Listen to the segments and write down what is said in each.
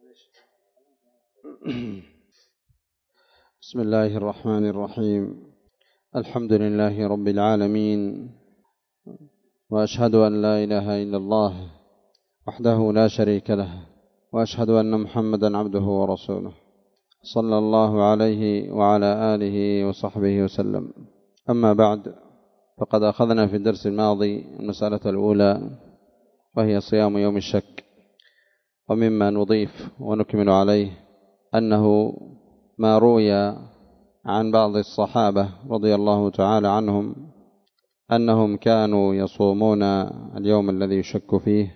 بسم الله الرحمن الرحيم. الحمد لله رب العالمين، وأشهد أن لا إله إلا الله وحده لا شريك له، وأشهد أن محمدا عبده ورسوله صلى الله عليه وعلى آله وصحبه وسلم. أما بعد، فقد أخذنا في الدرس الماضي المسألة الأولى، وهي صيام يوم الشك. ومما نضيف ونكمل عليه أنه ما روي عن بعض الصحابة رضي الله تعالى عنهم أنهم كانوا يصومون اليوم الذي يشك فيه،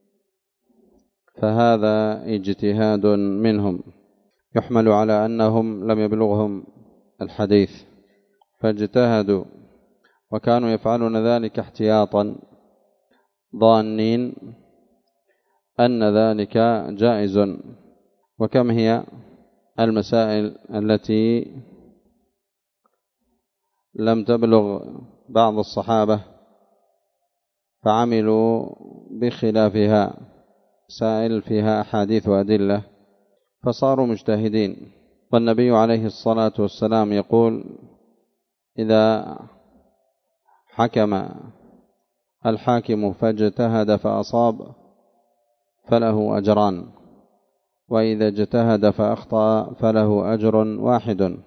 فهذا اجتهاد منهم يحمل على أنهم لم يبلغهم الحديث فاجتهدوا، وكانوا يفعلون ذلك احتياطا ظانين أن ذلك جائز. وكم هي المسائل التي لم تبلغ بعض الصحابة فعملوا بخلافها، مسائل فيها أحاديث وأدلة فصاروا مجتهدين. والنبي عليه الصلاة والسلام يقول: إذا حكم الحاكم فاجتهد فأصاب فله أجران، وإذا اجتهد فأخطأ فله أجر واحد.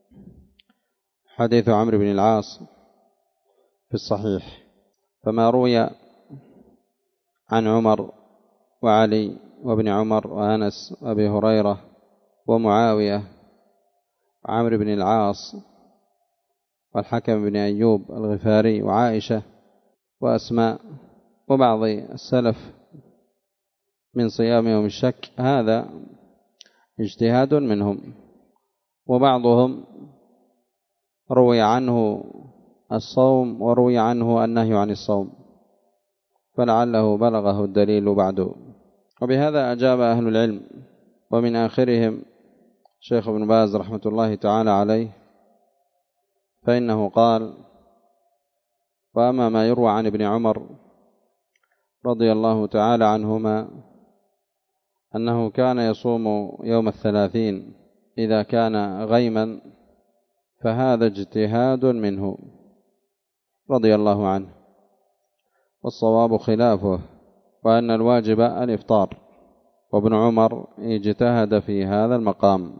حديث عمرو بن العاص في الصحيح. فما روي عن عمر وعلي وابن عمر وأنس وأبي هريرة ومعاوية وعمرو بن العاص والحكم بن أيوب الغفاري وعائشة وأسماء وبعض السلف من صيام يوم الشك، هذا اجتهاد منهم. وبعضهم روي عنه الصوم وروي عنه النهي عن الصوم، فلعله بلغه الدليل بعده. وبهذا أجاب أهل العلم، ومن آخرهم شيخ ابن باز رحمة الله تعالى عليه، فإنه قال: وأما ما يروى عن ابن عمر رضي الله تعالى عنهما أنه كان يصوم يوم 30 إذا كان غيما، فهذا اجتهاد منه رضي الله عنه، والصواب خلافه، وأن الواجب الإفطار. وابن عمر اجتهد في هذا المقام،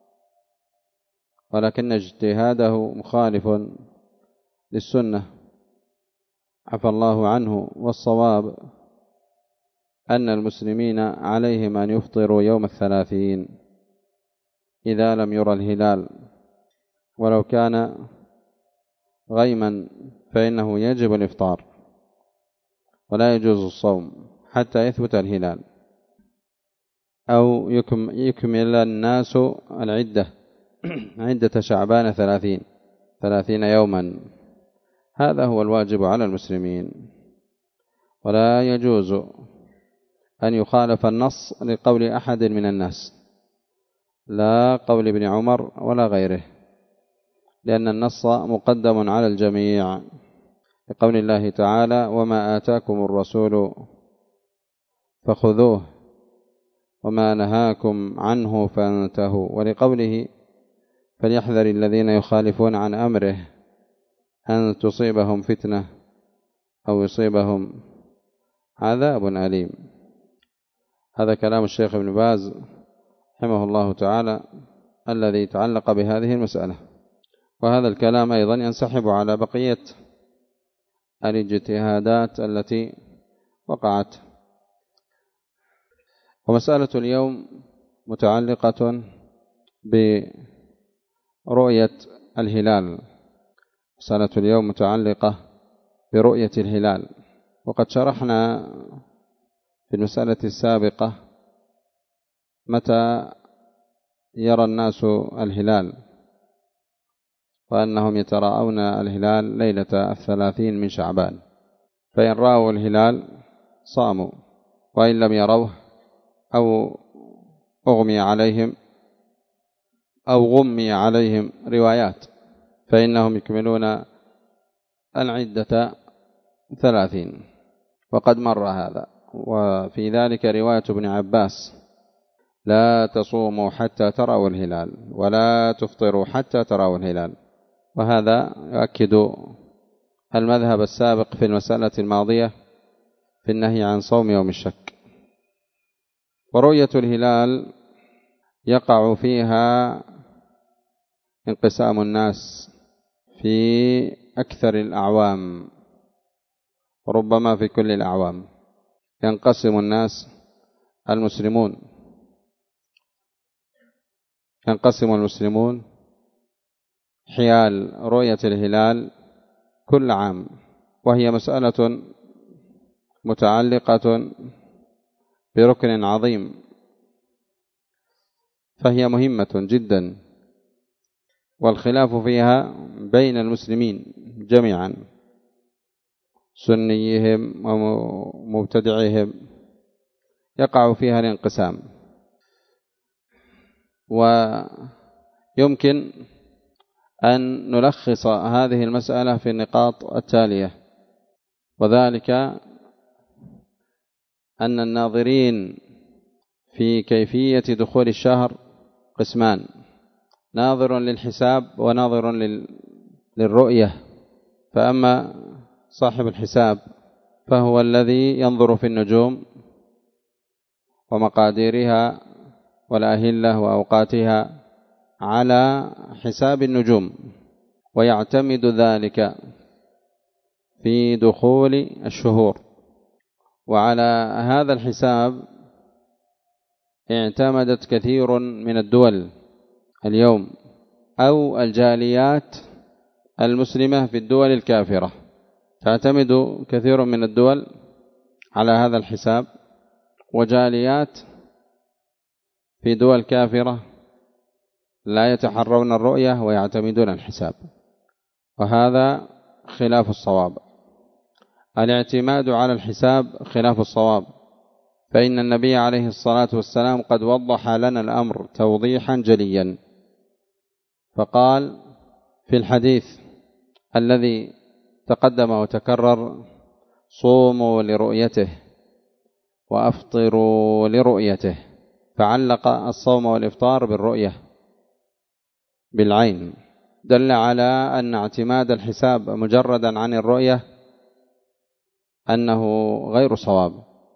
ولكن اجتهاده مخالف للسنة عفى الله عنه. والصواب أن المسلمين عليهم أن يفطروا يوم 30 إذا لم يرى الهلال، ولو كان غيما فإنه يجب الإفطار ولا يجوز الصوم حتى يثبت الهلال، أو يكمل الناس العدة عدة شعبان 30 يوما. هذا هو الواجب على المسلمين، ولا يجوز أن يخالف النص لقول أحد من الناس، لا قول ابن عمر ولا غيره، لأن النص مقدم على الجميع، لقول الله تعالى: وما آتاكم الرسول فخذوه وما نهاكم عنه فانتهوا، ولقوله: فليحذر الذين يخالفون عن أمره أن تصيبهم فتنة أو يصيبهم عذاب أليم. هذا كلام الشيخ ابن باز رحمه الله تعالى الذي يتعلق بهذه المسألة، وهذا الكلام أيضا ينسحب على بقية الاجتهادات التي وقعت. ومسألة اليوم متعلقة برؤية الهلال. مسألة اليوم متعلقة برؤية الهلال، وقد شرحنا في المسألة السابقة متى يرى الناس الهلال، وأنهم يتراءون الهلال ليلة 30 من شعبان، فإن رأوا الهلال صاموا، وإن لم يروه أو أغمي عليهم أو غمي عليهم روايات فإنهم يكملون العدة 30. وقد مر هذا. وفي ذلك رواية ابن عباس لا تصوموا حتى تروا الهلال ولا تفطروا حتى تروا الهلال. وهذا يؤكد المذهب السابق في المسألة الماضية في النهي عن صوم يوم الشك. ورؤية الهلال يقع فيها انقسام الناس في أكثر الأعوام، ربما في كل الأعوام ينقسم الناس المسلمون حيال رؤية الهلال كل عام، وهي مسألة متعلقة بركن عظيم، فهي مهمة جدا، والخلاف فيها بين المسلمين جميعا، سنيهم ومبتدعهم، يقع فيها الانقسام. ويمكن أن نلخص هذه المسألة في النقاط التالية، وذلك أن الناظرين في كيفية دخول الشهر قسمان: ناظر للحساب وناظر للرؤية. فأما صاحب الحساب فهو الذي ينظر في النجوم ومقاديرها والأهلة وأوقاتها على حساب النجوم، ويعتمد ذلك في دخول الشهور. وعلى هذا الحساب اعتمدت كثير من الدول اليوم أو الجاليات المسلمة في الدول الكافرة، تعتمد كثير من الدول على هذا الحساب، وجاليات في دول كافرة لا يتحرون الرؤية ويعتمدون الحساب، وهذا خلاف الصواب. الاعتماد على الحساب خلاف الصواب، فإن النبي عليه الصلاة والسلام قد وضح لنا الأمر توضيحا جليا، فقال في الحديث الذي تقدم وتكرر: صوموا لرؤيته وأفطروا لرؤيته، فعلق الصوم والإفطار بالرؤية بالعين، دل على أن اعتماد الحساب مجردا عن الرؤية أنه غير صواب.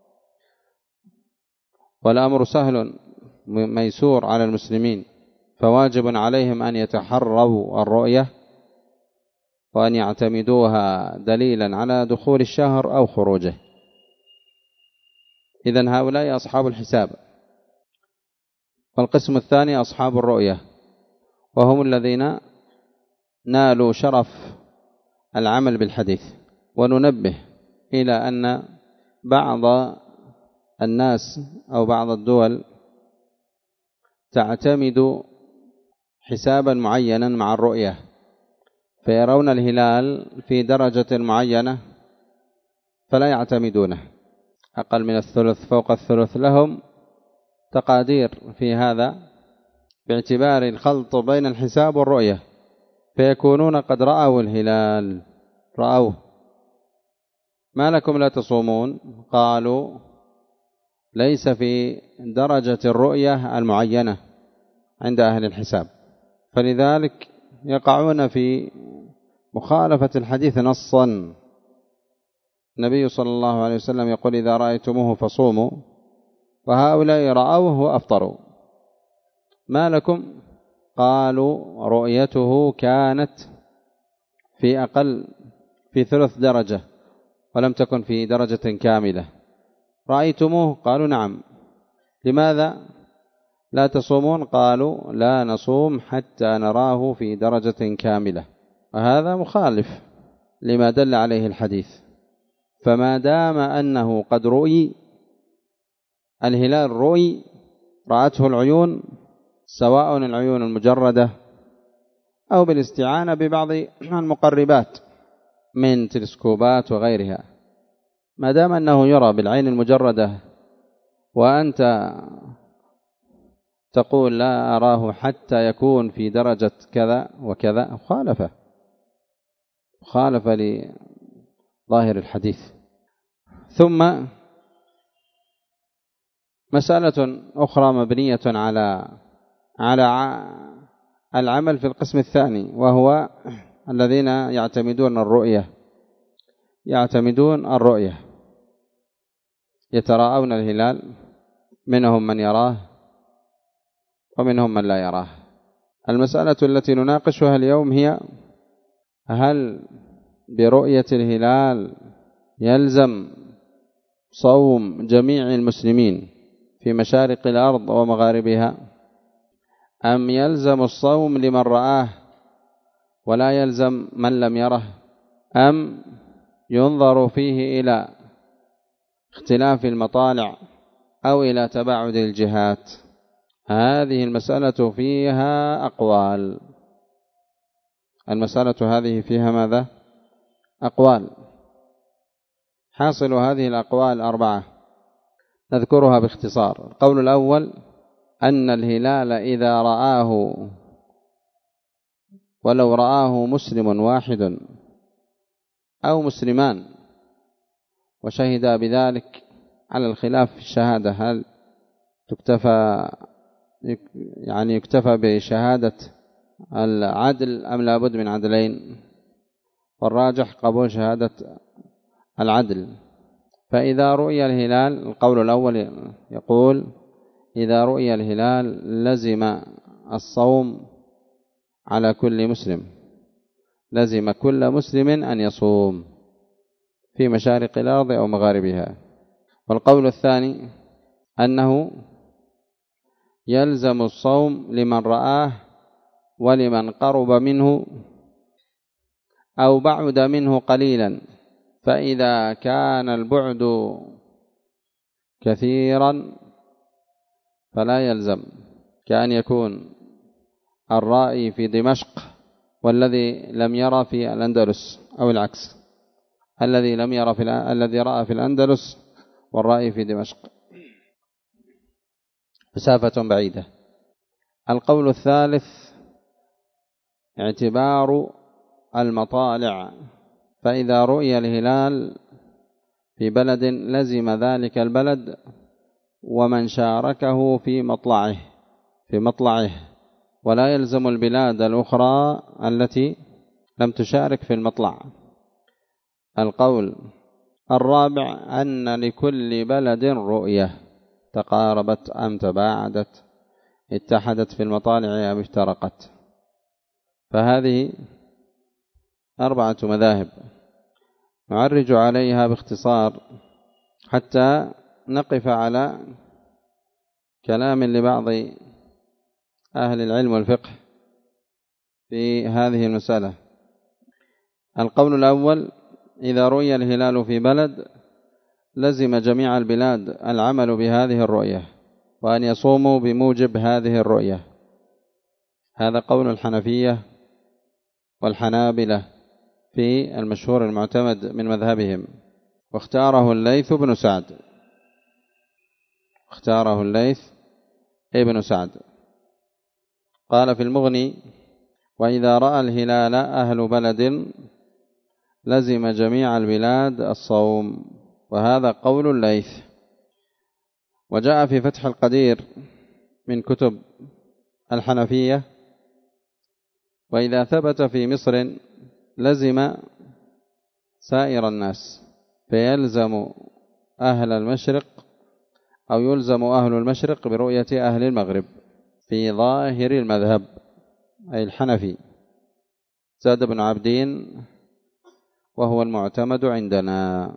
والأمر سهل ميسور على المسلمين، فواجب عليهم أن يتحروا الرؤية وأن يعتمدوها دليلا على دخول الشهر أو خروجه. إذن هؤلاء أصحاب الحساب. والقسم الثاني أصحاب الرؤية، وهم الذين نالوا شرف العمل بالحديث. وننبه إلى أن بعض الناس أو بعض الدول تعتمد حسابا معينا مع الرؤية، فيرون الهلال في درجة معينة فلا يعتمدونه، أقل من الثلث، فوق الثلث، لهم تقادير في هذا باعتبار الخلط بين الحساب والرؤية، فيكونون قد رأوا الهلال، رأوه. ما لكم لا تصومون؟ قالوا ليس في درجة الرؤية المعينة عند أهل الحساب، فلذلك يقعون في مخالفة الحديث نصا. النبي صلى الله عليه وسلم يقول: إذا رأيتموه فصوموا، وهؤلاء رأوه وأفطروا. ما لكم؟ قالوا رؤيته كانت في أقل، في ثلث درجة، ولم تكن في درجة كاملة. رأيتموه؟ قالوا نعم. لماذا لا تصومون؟ قالوا لا نصوم حتى نراه في درجة كاملة. وهذا مخالف لما دل عليه الحديث. فما دام أنه قد رؤي الهلال، رأته العيون، سواء العيون المجردة أو بالاستعانة ببعض المقربات من تلسكوبات وغيرها، ما دام أنه يرى بالعين المجردة وأنت تقول لا أراه حتى يكون في درجة كذا وكذا، خالف لظاهر الحديث. ثم مسألة أخرى مبنية على العمل في القسم الثاني، وهو الذين يعتمدون الرؤية، يتراءون الهلال، منهم من يراه ومنهم من لا يراه. المسألة التي نناقشها اليوم هي: هل برؤية الهلال يلزم صوم جميع المسلمين في مشارق الأرض ومغاربها، أم يلزم الصوم لمن رآه ولا يلزم من لم يره، أم ينظر فيه إلى اختلاف المطالع أو إلى تباعد الجهات؟ هذه المسألة فيها أقوال. المسألة هذه فيها ماذا؟ أقوال. حاصل هذه الأقوال 4 نذكرها باختصار. القول الأول: أن الهلال إذا رآه ولو رآه مسلم واحد أو مسلمان وشهدا بذلك، على الخلاف في الشهادة، هل يكتفى بشهادة العدل أم لابد من عدلين؟ والراجح قبول شهادة العدل. فإذا رؤي الهلال، القول الأول يقول: إذا رؤي الهلال لزم الصوم على كل مسلم، لزم كل مسلم أن يصوم في مشارق الأرض أو مغاربها. والقول الثاني أنه يلزم الصوم لمن رآه ولمن قرب منه أو بعد منه قليلا، فإذا كان البعد كثيرا فلا يلزم، كأن يكون الرائي في دمشق والذي لم يرى في الأندلس، أو العكس، الذي رأى في الأندلس والرائي في دمشق، مسافة بعيدة. القول الثالث اعتبار المطالع، فإذا رؤي الهلال في بلد لزم ذلك البلد ومن شاركه في مطلعه، ولا يلزم البلاد الأخرى التي لم تشارك في المطلع. القول الرابع أن لكل بلد رؤية، تقاربت أم تباعدت، اتحدت في المطالع أم افترقت. فهذه 4 مذاهب نعرج عليها باختصار حتى نقف على كلام لبعض أهل العلم والفقه في هذه المسألة. القول الأول: إذا رؤي الهلال في بلد لزم جميع البلاد العمل بهذه الرؤية وأن يصوموا بموجب هذه الرؤية. هذا قول الحنفية والحنابلة في المشهور المعتمد من مذهبهم، واختاره الليث بن سعد. قال في المغني: وإذا رأى الهلال أهل بلد لزم جميع البلاد الصوم. وهذا قول الليث. وجاء في فتح القدير من كتب الحنفية: وإذا ثبت في مصر لزم سائر الناس، فيلزم أهل المشرق أو يلزم أهل المشرق برؤية أهل المغرب في ظاهر المذهب، أي الحنفي. زاد بن عبدين وهو المعتمد عندنا.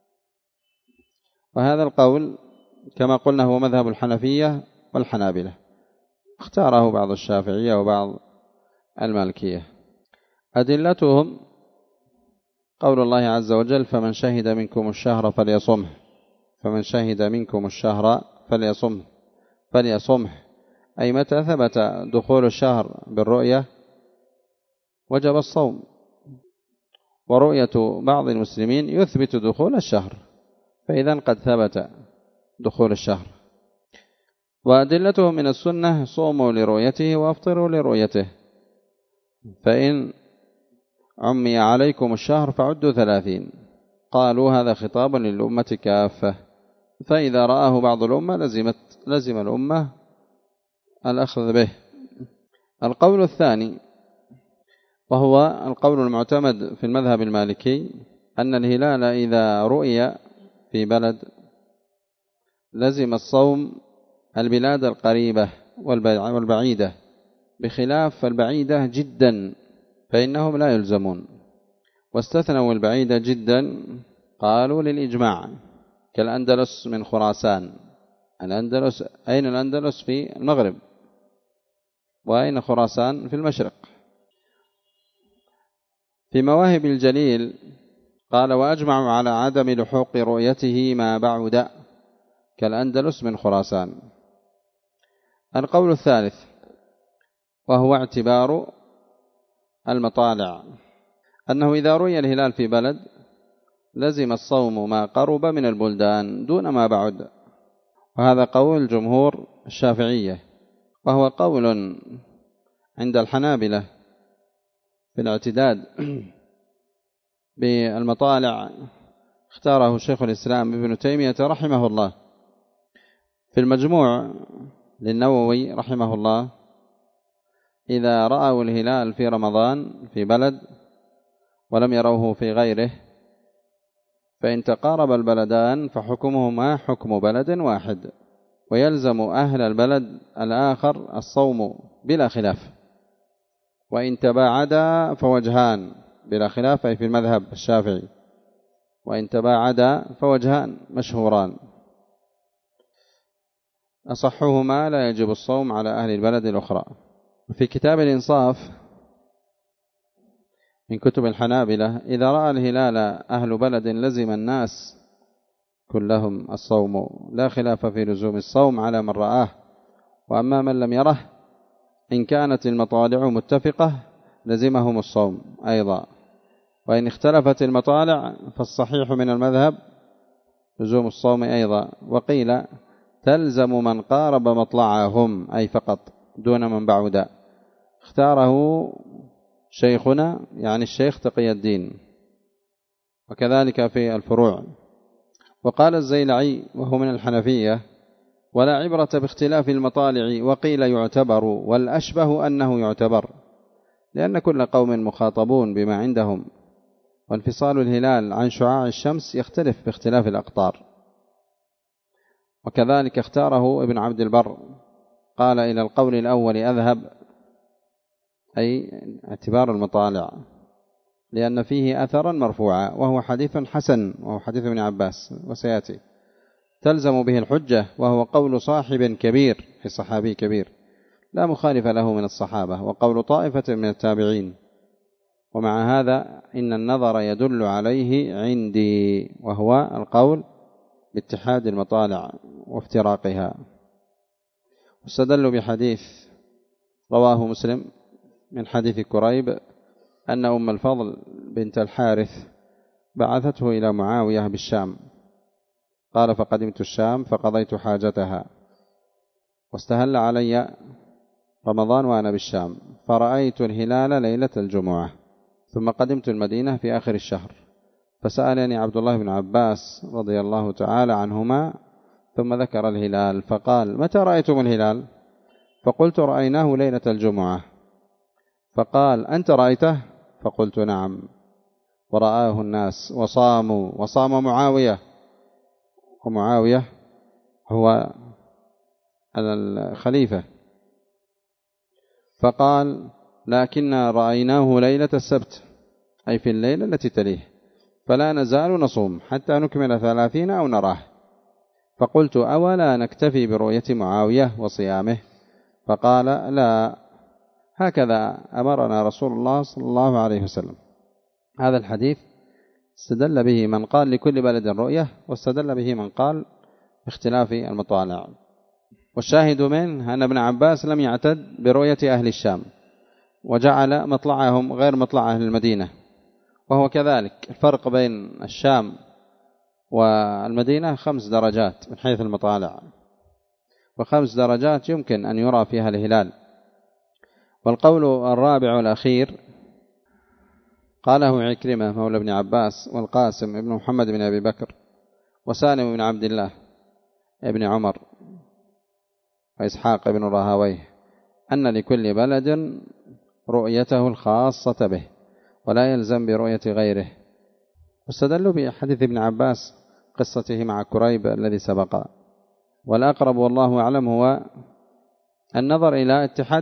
وهذا القول كما قلنا هو مذهب الحنفية والحنابلة، اختاره بعض الشافعية وبعض المالكية. أدلتهم قول الله عز وجل: فمن شهد منكم الشهر فليصمه، أي متى ثبت دخول الشهر بالرؤية وجب الصوم. ورؤية بعض المسلمين يثبت دخول الشهر، فإذا قد ثبت دخول الشهر. وأدلتهم من السنة: صوموا لرؤيته وأفطروا لرؤيته، فإن عمي عليكم الشهر فعدوا 30. قالوا هذا خطاب للأمة كافة، فإذا رآه بعض الأمة لزم الأمة الأخذ به. القول الثاني وهو القول المعتمد في المذهب المالكي أن الهلال إذا رؤي في بلد لزم الصوم البلاد القريبة والبعيدة، بخلاف البعيدة جدا فإنهم لا يلزمون. واستثنوا البعيدة جدا قالوا للإجماع، كالأندلس من خراسان. الأندلس أين الأندلس؟ في المغرب. وأين خراسان؟ في المشرق. في مواهب الجليل قال وأجمعوا على عدم لحوق رؤيته ما بعد، كالأندلس من خراسان. القول الثالث وهو اعتبار المطالع، أنه إذا رؤي الهلال في بلد لزم الصوم ما قرب من البلدان دون ما بعد، وهذا قول جمهور الشافعية، وهو قول عند الحنابلة في الاعتداد بالمطالع اختاره شيخ الإسلام ابن تيمية رحمه الله. في المجموع للنووي رحمه الله إذا رأوا الهلال في رمضان في بلد ولم يروه في غيره فإن تقارب البلدان فحكمهما حكم بلد واحد، ويلزم أهل البلد الآخر الصوم بلا خلاف. وإن تباعدا فوجهان بلا خلاف، أي في المذهب الشافعي، وإن تباعدا فوجهان مشهوران، أصحهما لا يجب الصوم على أهل البلد الأخرى. في كتاب الإنصاف من كتب الحنابلة إذا رأى الهلال أهل بلد لزم الناس كلهم الصوم، لا خلاف في لزوم الصوم على من رآه. وأما من لم يره إن كانت المطالع متفقة لزمهم الصوم أيضا، وإن اختلفت المطالع فالصحيح من المذهب لزوم الصوم أيضا. وقيل تلزم من قارب مطلعهم أي فقط دون من بعد، اختاره شيخنا يعني الشيخ تقي الدين، وكذلك في الفروع. وقال الزيلعي وهو من الحنفية ولا عبرة باختلاف المطالع، وقيل يعتبر، والأشبه أنه يعتبر، لأن كل قوم مخاطبون بما عندهم، وانفصال الهلال عن شعاع الشمس يختلف باختلاف الأقطار. وكذلك اختاره ابن عبد البر، قال إلى القول الأول أذهب، أي اعتبار المطالع، لأن فيه أثرا مرفوعا وهو حديث حسن، وهو حديث ابن عباس وسيأتي، تلزم به الحجة، وهو قول صاحب كبير في صحابي كبير لا مخالف له من الصحابة، وقول طائفة من التابعين. ومع هذا إن النظر يدل عليه عندي، وهو القول باتحاد المطالع وافتراقها. واستدلوا بحديث رواه مسلم من حديث كريب أن أم الفضل بنت الحارث بعثته إلى معاوية بالشام، قال فقدمت الشام فقضيت حاجتها، واستهل علي رمضان وأنا بالشام، فرأيت الهلال ليلة الجمعة، ثم قدمت المدينة في آخر الشهر، فسألني عبد الله بن عباس رضي الله تعالى عنهما، ثم ذكر الهلال فقال متى رأيتم الهلال؟ فقلت رأيناه ليلة الجمعة، فقال أنت رأيته؟ فقلت نعم، ورآه الناس وصاموا، وصام معاوية، ومعاوية هو الخليفة. فقال لكننا رأيناه ليلة السبت، أي في الليلة التي تليه، فلا نزال نصوم حتى نكمل 30 أو نراه. فقلت أولا نكتفي برؤية معاوية وصيامه؟ فقال لا، هكذا أمرنا رسول الله صلى الله عليه وسلم. هذا الحديث استدل به من قال لكل بلد رؤية، واستدل به من قال باختلاف المطالع. والشاهد منه أن ابن عباس لم يعتد برؤية أهل الشام، وجعل مطلعهم غير مطلع أهل المدينة، وهو كذلك الفرق بين الشام والمدينة 5 درجات من حيث المطالع، و5 درجات يمكن أن يرى فيها الهلال. والقول الرابع والأخير قاله عكرمة مولى ابن عباس، والقاسم ابن محمد بن أبي بكر، وسالم بن عبد الله، ابن عمر وإسحاق بن راهويه أن لكل بلد رؤيته الخاصة به ولا يلزم برؤية غيره، واستدلوا بحديث ابن عباس قصته مع كريب الذي سبق. والأقرب والله أعلم هو النظر إلى اتحاد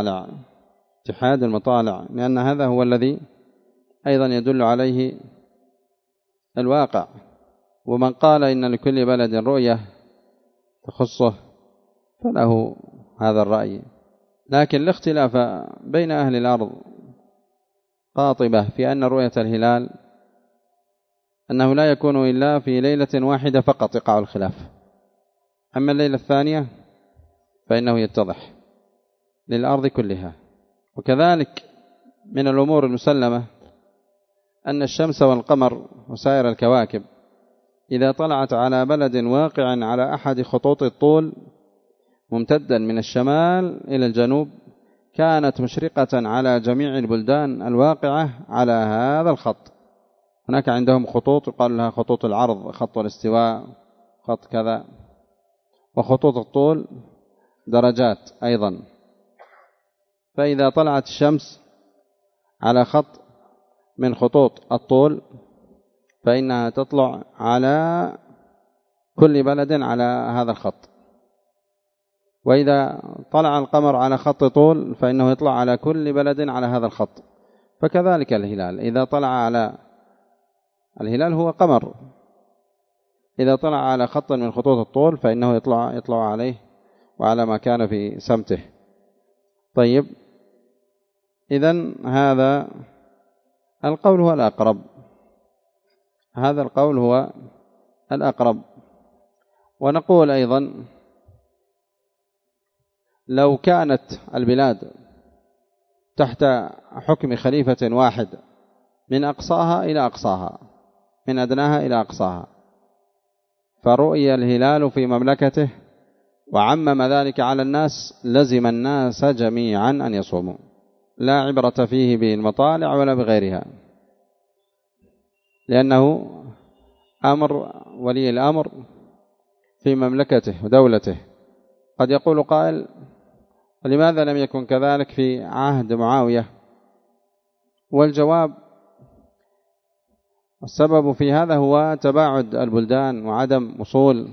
المطالع، لأن هذا هو الذي أيضا يدل عليه الواقع. ومن قال إن لكل بلد رؤية تخصه فله هذا الرأي، لكن الاختلاف بين أهل الأرض قاطبة في أن رؤية الهلال أنه لا يكون إلا في ليلة واحدة فقط يقع الخلاف، أما الليلة الثانية فإنه يتضح للأرض كلها. وكذلك من الأمور المسلمة أن الشمس والقمر وسائر الكواكب إذا طلعت على بلد واقع على أحد خطوط الطول ممتدا من الشمال إلى الجنوب كانت مشرقة على جميع البلدان الواقعة على هذا الخط. هناك عندهم خطوط يقال لها خطوط العرض، خط الاستواء، خط كذا، وخطوط الطول درجات أيضا. فإذا طلعت الشمس على خط من خطوط الطول فإنها تطلع على كل بلد على هذا الخط، وإذا طلع القمر على خط طول فإنه يطلع على كل بلد على هذا الخط. فكذلك الهلال إذا طلع على الهلال هو قمر، إذا طلع على خط من خطوط الطول فإنه يطلع عليه وعلى ما كان في سمته. طيب، إذن هذا القول هو الأقرب، هذا القول هو الأقرب. ونقول أيضا لو كانت البلاد تحت حكم خليفة واحد من أقصاها إلى أقصاها، من أدناها إلى أقصاها، فرؤي الهلال في مملكته وعمم ذلك على الناس، لزم الناس جميعا أن يصوموا، لا عبرة فيه بالمطالع ولا بغيرها، لأنه أمر ولي الأمر في مملكته ودولته. قد يقول قائل: لماذا لم يكن كذلك في عهد معاوية؟ والجواب: السبب في هذا هو تباعد البلدان وعدم وصول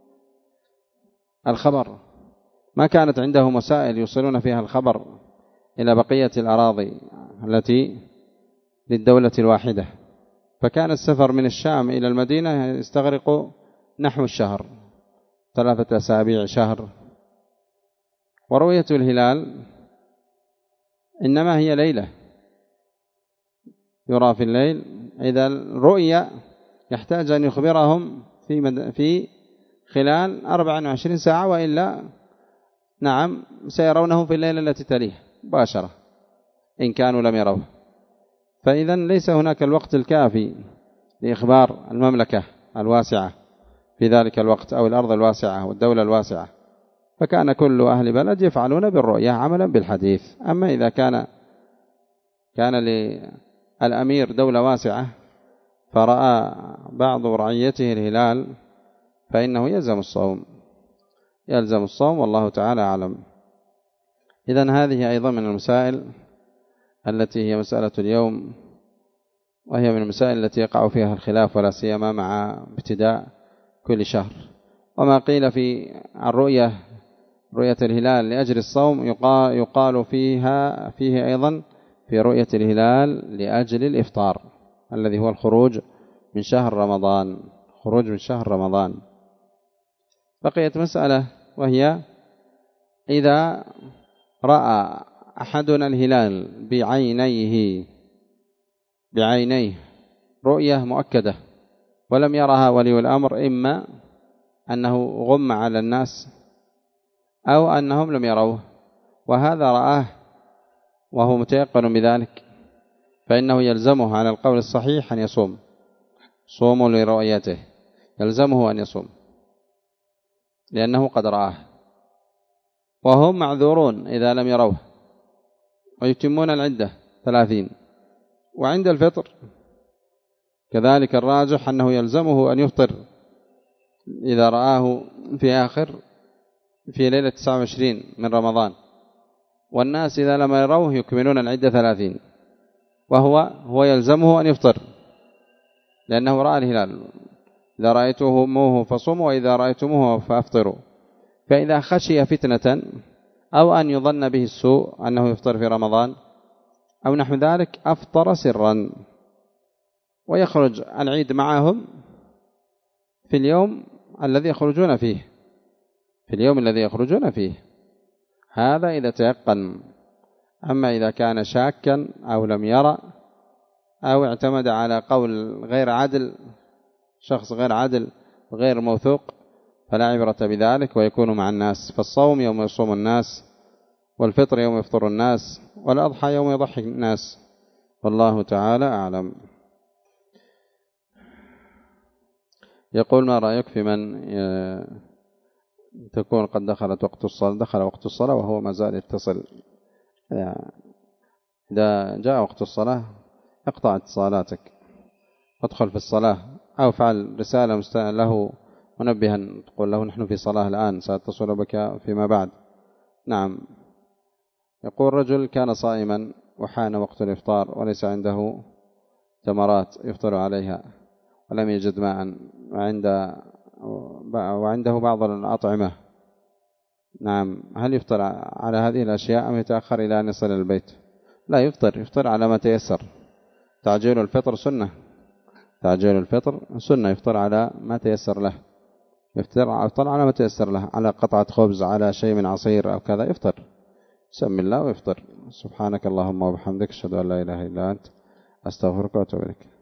الخبر، ما كانت عندهم وسائل يوصلون فيها الخبر إلى بقية الأراضي التي للدولة الواحدة، فكان السفر من الشام إلى المدينة يستغرق نحو الشهر، 3 أسابيع، شهر. ورؤية الهلال إنما هي ليلة، يرى في الليل. إذا رؤية يحتاج أن يخبرهم في خلال 24 ساعة، وإلا نعم سيرونه في الليلة التي تليه مباشرة إن كانوا لم يروه. فإذا ليس هناك الوقت الكافي لإخبار المملكة الواسعة في ذلك الوقت، أو الأرض الواسعة والدولة الواسعة، فكان كل أهل بلد يفعلون بالرؤية عملا بالحديث. أما إذا كان للأمير دولة واسعة فرأى بعض رعيته الهلال فإنه يلزم الصوم والله تعالى أعلم. إذن هذه أيضا من المسائل التي هي مسألة اليوم، وهي من المسائل التي يقع فيها الخلاف، ولا سيما مع ابتداء كل شهر. وما قيل في رؤية الهلال لأجل الصوم يقال فيه أيضا في رؤية الهلال لأجل الإفطار، الذي هو الخروج من شهر رمضان. بقيت مسألة، وهي إذا رأى أحدنا الهلال بعينيه رؤية مؤكدة ولم يرها ولي الأمر، إما أنه غم على الناس أو أنهم لم يروه، وهذا رآه وهو متيقن بذلك، فإنه يلزمه على القول الصحيح أن يصوم. صوموا لرؤيته، يلزمه أن يصوم لأنه قد رآه، وهم معذورون إذا لم يروه، ويتمون العدة 30. وعند الفطر كذلك الراجح أنه يلزمه أن يفطر إذا رآه في ليلة 29 من رمضان، والناس إذا لم يروه يكملون العدة 30، وهو يلزمه أن يفطر لأنه رأى الهلال. إذا رأيتموه فصوموا وإذا رأيتموه فأفطروا. فإذا خشي فتنة أو أن يظن به السوء أنه يفطر في رمضان أو نحو ذلك أفطر سرا، ويخرج العيد معهم في اليوم الذي يخرجون فيه، هذا إذا تيقن. أما إذا كان شاكا أو لم يرى أو اعتمد على قول غير عدل، شخص غير عدل غير موثوق، فلا عبرة بذلك ويكون مع الناس. فالصوم يوم يصوم الناس، والفطر يوم يفطر الناس، والأضحى يوم يضحي الناس، والله تعالى أعلم. يقول: ما رأيك في من تكون قد دخل وقت الصلاة وهو ما زال يتصل؟ إذا جاء وقت الصلاة اقطع اتصالاتك وادخل في الصلاة، أو فعل رسالة له منبها تقول له: نحن في صلاة الآن، سأتصل بك فيما بعد. نعم. يقول: رجل كان صائما وحان وقت الإفطار وليس عنده تمرات يفطر عليها ولم يجد ماء وعنده بعض الأطعمة. نعم، هل يفطر على هذه الأشياء أم يتأخر إلى أن يصل البيت؟ لا، يفطر على ما تيسر. تعجيل الفطر سنة، يفطر على ما تيسر له، يفطر على ما تيسر له، على قطعة خبز، على شيء من عصير أو كذا، يفطر، سم الله ويفطر. سبحانك اللهم وبحمدك، أشهد أن لا إله إلا أنت، أستغفرك وأتوب إليك.